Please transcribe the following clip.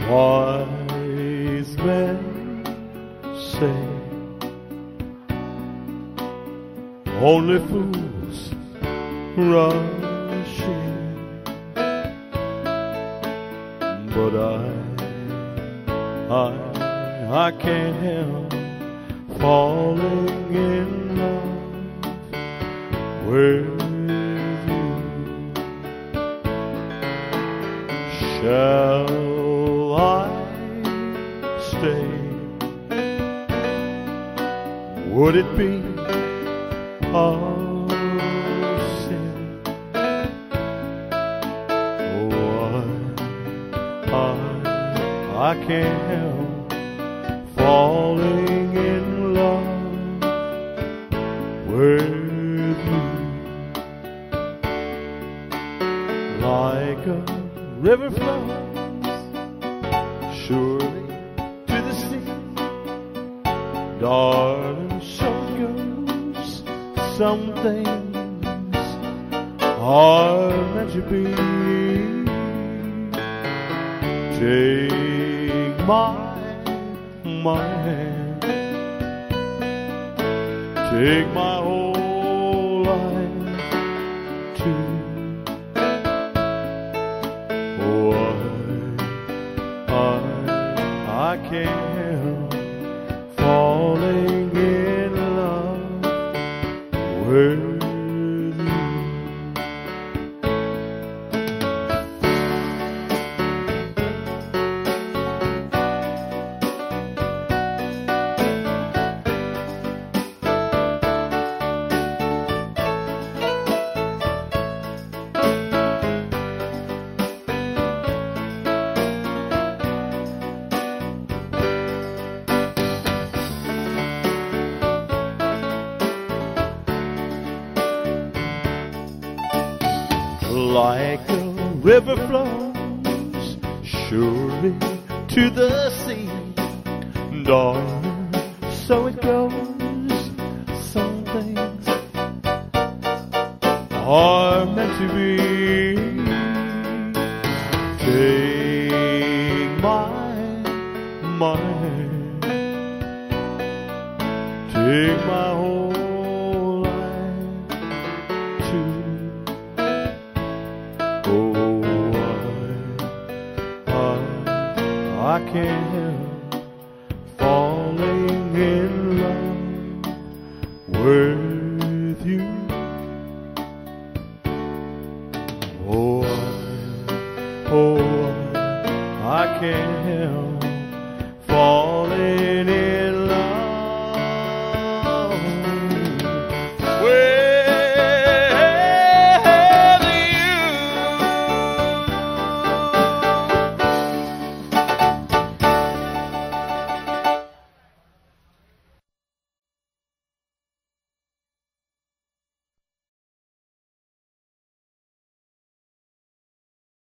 Wise men say only fools rush in, but I can't help falling in love with you. Shall I stay? Would it be a sin? I can't help falling in love with you. Like a river flows surely to the sea, darling, so it goes. Some things are meant to be. Take my hand, take my whole life too. Oh, I can't help falling in love with you. Like a river flows surely to the sea, darling, so it goes. Some things are meant to be. Take my hand, take my whole life too. Oh, I can't help